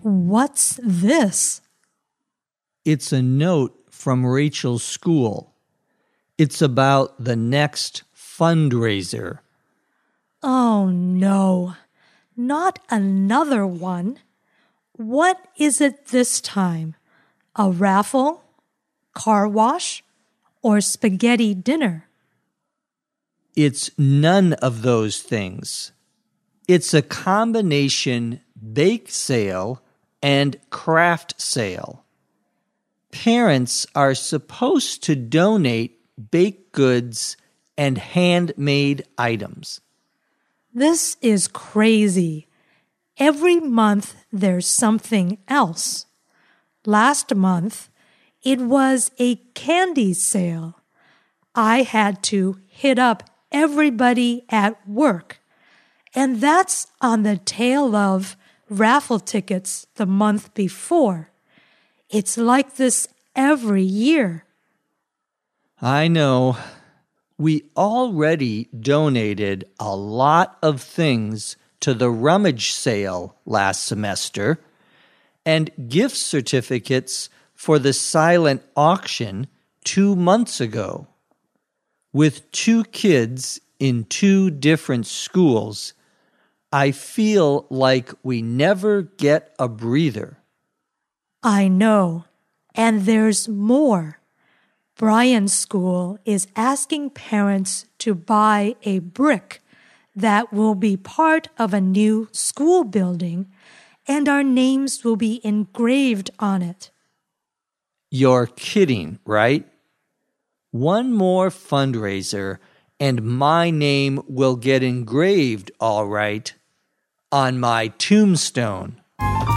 What's this? It's a note from Rachel's school. It's about the next fundraiser. Oh no, not another one. What is it this time? A raffle, car wash, or spaghetti dinner? It's none of those things. It's a combination bake sale and craft sale. Parents are supposed to donate baked goods and handmade items. This is crazy. Every month there's something else. Last month, it was a candy sale. I had to hit up everybody at work. And that's on the tail of raffle tickets the month before. It's like this every year. I know. We already donated a lot of things to the rummage sale last semester and gift certificates for the silent auction 2 months ago. With 2 kids in 2 different schools, I feel like we never get a breather. I know. And there's more. Brian's school is asking parents to buy a brick that will be part of a new school building, and our names will be engraved on it. You're kidding, right? One more fundraiser and my name will get engraved, all right, on my tombstone.